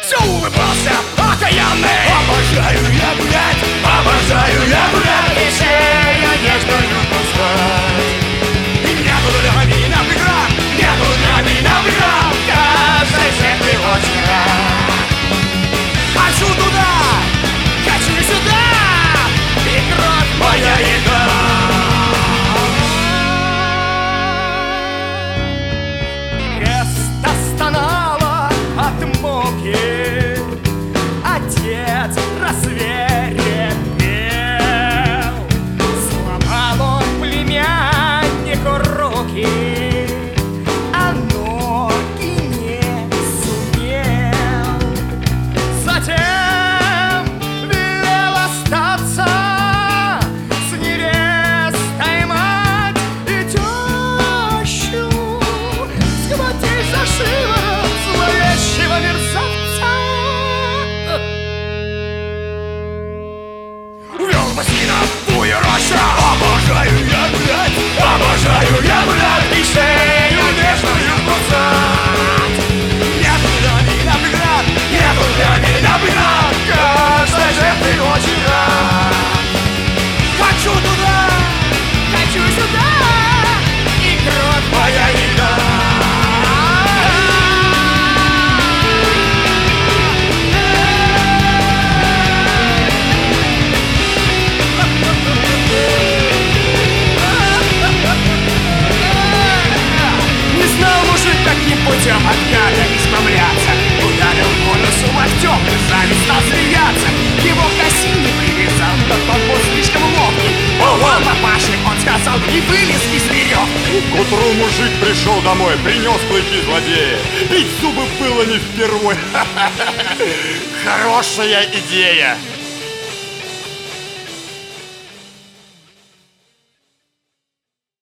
Все улыбался, окаянный. Обожаю я гулять, обожаю я гулять, и шею нежную пускать. И нету для меня преград, нету для меня преград. Каждый светлый очень рад. Хочу туда, хочу сюда, и кровь моя еда. Место стонало от муки, отец рассверепел. Сломал он племяннику руки, а ноги не сумел. Затем велел остаться с невестой мать и тещу, схватить за шиворот зловещего мерзавца. Увел бы сына в тую рощу. Обожаю я гулять, обожаю я гулять, и шею нежную кусать. Нету для меня преград, нету для меня преград. Каждой жертве очень рад. Хочу туда, хочу сюда, и кровь моя еда. Не знал мужик, каким путем от гада избавляться. Ударил по носу локтем, и сзади стал смеяться. Его к оси не привязал, но тот был слишком ловкий. Ого, папаши, он сказал, и вылез из веревки. К утру мужик пришел домой, принес клыки злодея. Бить зубы было не впервой. Хорошая идея.